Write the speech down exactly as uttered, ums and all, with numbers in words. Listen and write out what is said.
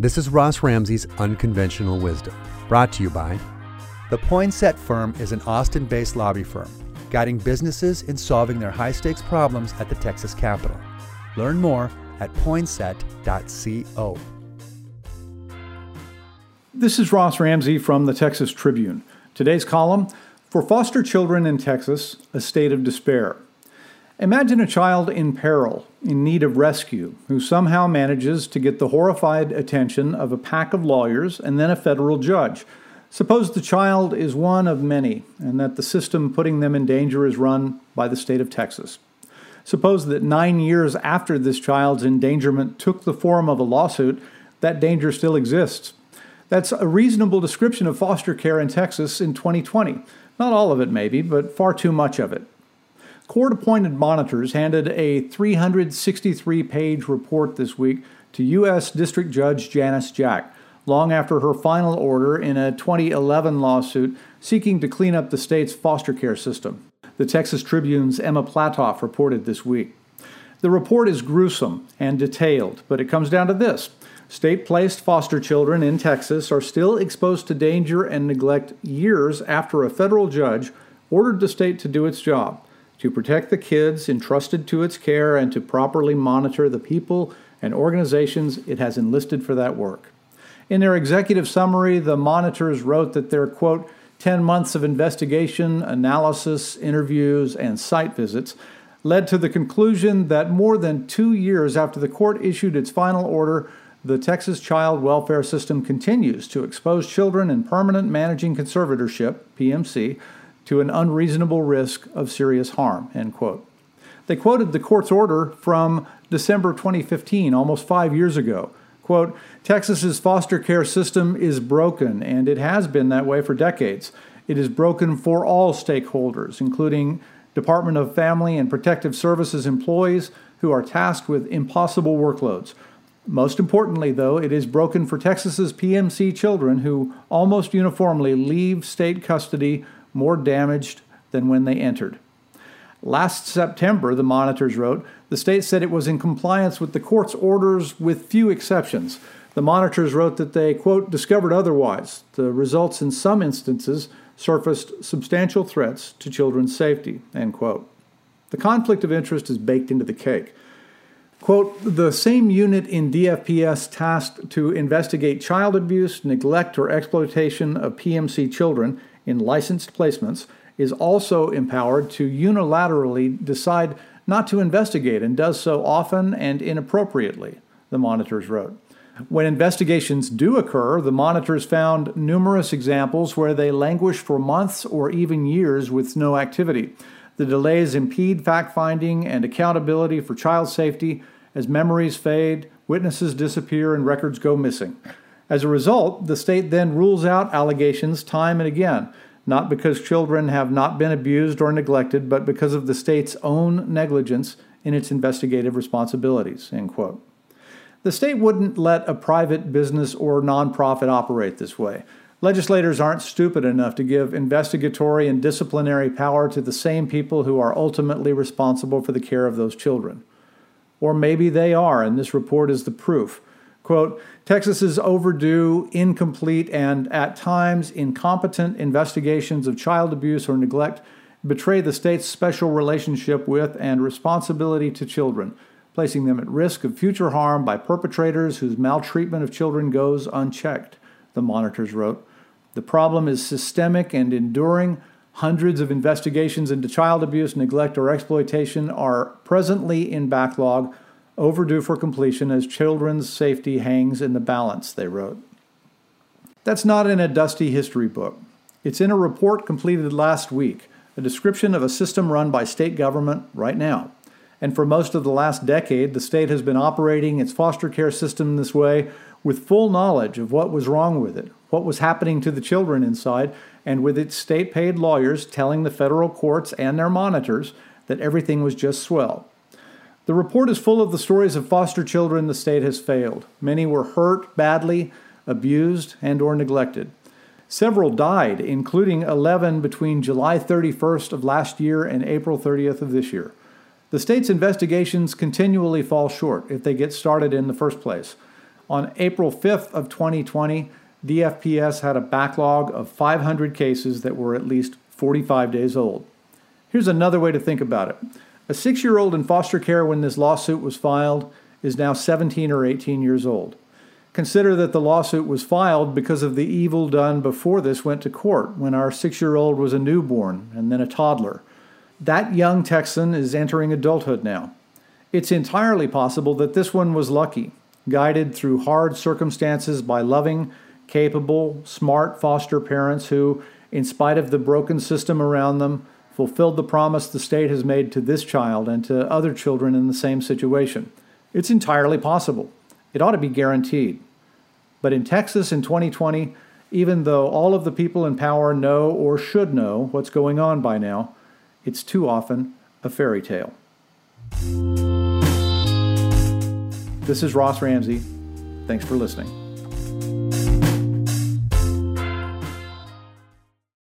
This is Ross Ramsey's Unconventional Wisdom, brought to you by The Poinsett Firm is an Austin-based lobby firm, guiding businesses in solving their high-stakes problems at the Texas Capitol. Learn more at poinsett dot co. This is Ross Ramsey from the Texas Tribune. Today's column, For Foster Children in Texas, a State of Despair. Imagine a child in peril, in need of rescue, who somehow manages to get the horrified attention of a pack of lawyers and then a federal judge. Suppose the child is one of many, and that the system putting them in danger is run by the state of Texas. Suppose that nine years after this child's endangerment took the form of a lawsuit, that danger still exists. That's a reasonable description of foster care in Texas in twenty twenty. Not all of it, maybe, but far too much of it. Court-appointed monitors handed a three hundred sixty-three page report this week to U S District Judge Janice Jack, long after her final order in a twenty eleven lawsuit seeking to clean up the state's foster care system. The Texas Tribune's Emma Platoff reported this week. The report is gruesome and detailed, but it comes down to this. State-placed foster children in Texas are still exposed to danger and neglect years after a federal judge ordered the state to do its job, to protect the kids entrusted to its care and to properly monitor the people and organizations it has enlisted for that work. In their executive summary, the monitors wrote that their, quote, ten months of investigation, analysis, interviews, and site visits led to the conclusion that more than two years after the court issued its final order, the Texas child welfare system continues to expose children in permanent managing conservatorship, P M C, to an unreasonable risk of serious harm, end quote. They quoted the court's order from December twenty fifteen, almost five years ago. Quote, Texas's foster care system is broken, and it has been that way for decades. It is broken for all stakeholders, including Department of Family and Protective Services employees who are tasked with impossible workloads. Most importantly, though, it is broken for Texas's P M C children who almost uniformly leave state custody more damaged than when they entered. Last September, the monitors wrote, the state said it was in compliance with the court's orders with few exceptions. The monitors wrote that they, quote, discovered otherwise. The results in some instances surfaced substantial threats to children's safety, end quote. The conflict of interest is baked into the cake. Quote, the same unit in D F P S tasked to investigate child abuse, neglect, or exploitation of P M C children in licensed placements is also empowered to unilaterally decide not to investigate and does so often and inappropriately, the monitors wrote. When investigations do occur, the monitors found numerous examples where they languish for months or even years with no activity. The delays impede fact-finding and accountability for child safety as memories fade, witnesses disappear, and records go missing. As a result, the state then rules out allegations time and again, not because children have not been abused or neglected, but because of the state's own negligence in its investigative responsibilities, end quote. The state wouldn't let a private business or nonprofit operate this way. Legislators aren't stupid enough to give investigatory and disciplinary power to the same people who are ultimately responsible for the care of those children. Or maybe they are, and this report is the proof. Quote, Texas's overdue, incomplete, and at times incompetent investigations of child abuse or neglect betray the state's special relationship with and responsibility to children, placing them at risk of future harm by perpetrators whose maltreatment of children goes unchecked, the monitors wrote. The problem is systemic and enduring. Hundreds of investigations into child abuse, neglect, or exploitation are presently in backlog, overdue for completion as children's safety hangs in the balance, they wrote. That's not in a dusty history book. It's in a report completed last week, a description of a system run by state government right now. And for most of the last decade, the state has been operating its foster care system this way with full knowledge of what was wrong with it, what was happening to the children inside, and with its state-paid lawyers telling the federal courts and their monitors that everything was just swell. The report is full of the stories of foster children the state has failed. Many were hurt badly, abused, and or neglected. Several died, including eleven between July thirty-first of last year and April thirtieth of this year. The state's investigations continually fall short if they get started in the first place. On April fifth of twenty twenty, D F P S had a backlog of five hundred cases that were at least forty-five days old. Here's another way to think about it. A six-year-old in foster care when this lawsuit was filed is now seventeen or eighteen years old. Consider that the lawsuit was filed because of the evil done before this went to court, when our six-year-old was a newborn and then a toddler. That young Texan is entering adulthood now. It's entirely possible that this one was lucky, guided through hard circumstances by loving, capable, smart foster parents who, in spite of the broken system around them, fulfilled the promise the state has made to this child and to other children in the same situation. It's entirely possible. It ought to be guaranteed. But in Texas in twenty twenty, even though all of the people in power know or should know what's going on by now, it's too often a fairy tale. This is Ross Ramsey. Thanks for listening.